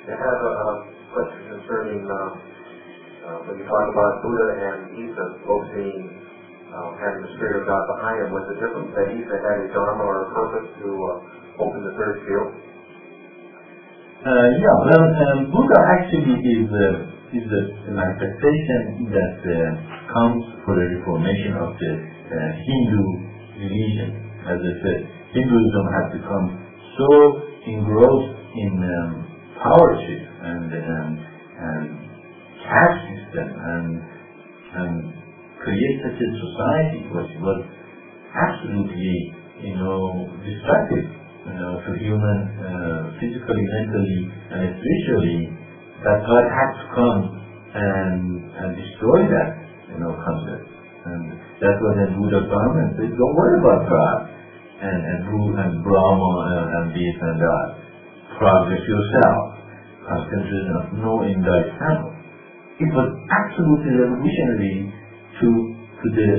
I have a question concerning when you talk about Buddha and Isa both being having the Spirit of God behind him. Was it different that Isa had a dharma or a purpose to open the third field? Buddha actually is a manifestation that comes for the reformation of the Hindu religion. As I said, Hinduism has become so engrossed in powership and caste system and create such a society which was absolutely, destructive to human physically, mentally, and spiritually, that God had to come and destroy that concept. And that's what then Buddha comes and says, don't worry about God and Brahma and this and that. Progress yourself. Concentration of knowing thyself. It was absolutely revolutionary to the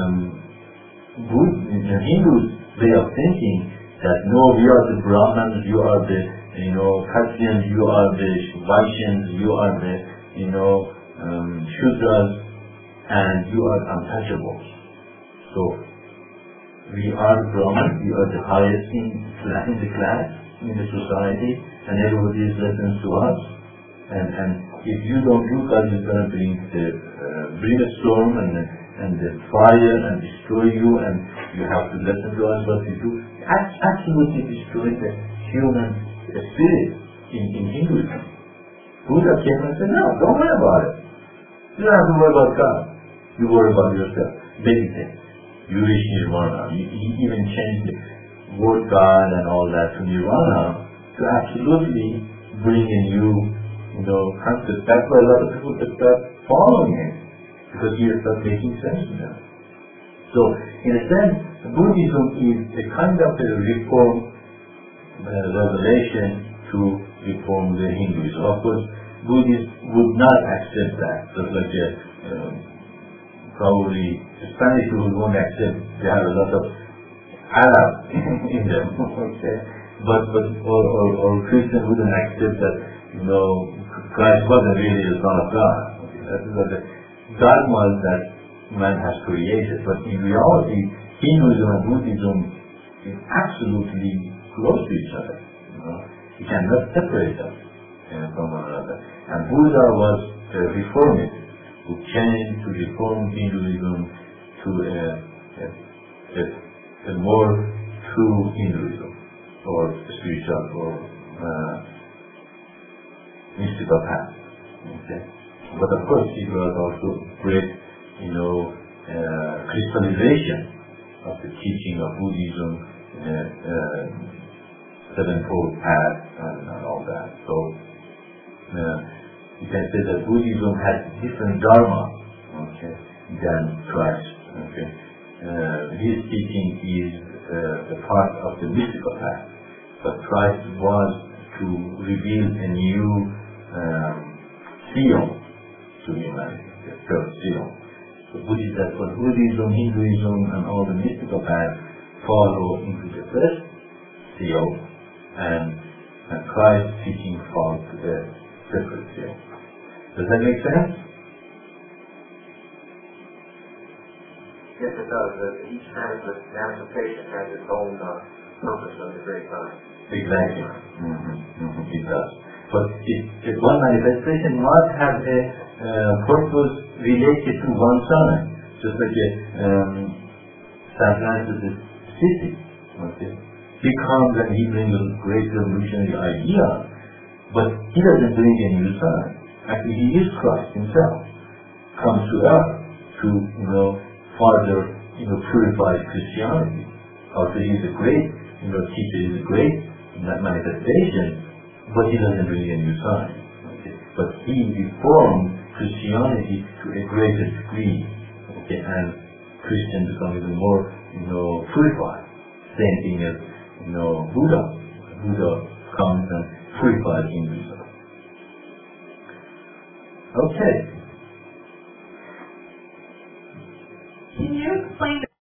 Hindu's way of thinking that no, we are the Brahmins, you are the Kshatriyas, you are the Vaishyas, you are the Shudras, and you are untouchables. So we are Brahmins, we are the highest in the class, in the society, and everybody is listens to us. And if you don't do that, it's going to bring a storm and the fire and destroy you, and you have to listen to us what we do. Absolutely destroy the human spirit in Hinduism. Buddha came and said, no, don't worry about it. You don't have to worry about God. You worry about yourself. Meditate. You reach nirvana. You even change the word God and all that to nirvana to absolutely bring in you concept. That's why a lot of people start following him, because he starts making sense to them. So, in a sense, Buddhism is a kind of a reform revelation to reform the Hinduism. Of course, Buddhists would not accept that, just like probably the Spanish people won't accept. They have a lot of Arab in them, okay? But Christians wouldn't accept that, Christ wasn't really the Son of God. That is the dogmas that man has created. But in reality, Hinduism and Buddhism is absolutely close to each other. You cannot separate them from one another. And Buddha was a reformist who came to reform Hinduism to a more true Hinduism, or spiritual, or mystical path. Okay? But of course, it was also great, crystallization of the teaching of Buddhism, sevenfold path, and all that. So, you can say that Buddhism has different dharma, okay, than Christ. Okay? His teaching is a part of the mystical path, but Christ was to reveal a new seal to humanity, the third seal. So that's what Buddhism, Hinduism, and all the mystical paths follow into the first seal, and Christ's teaching falls to the second seal. Does that make sense? Yes, it does. Each kind of manifestation has its own purpose at the great time. Exactly. It does. But if one manifestation must have a purpose related to one sign, just like San Francis city. Okay? He comes and he brings a great revolutionary idea, but he doesn't bring a new sign. Actually, he is Christ himself, comes to earth to further purify Christianity. Also, he is a great teacher, he is a great manifestation, but he doesn't bring a new sign. Okay? But he reformed Christianity to a greater degree, okay? And Christians become even more purified. Same thing as Buddha. Buddha comes and purifies Hinduism. Okay. Can you explain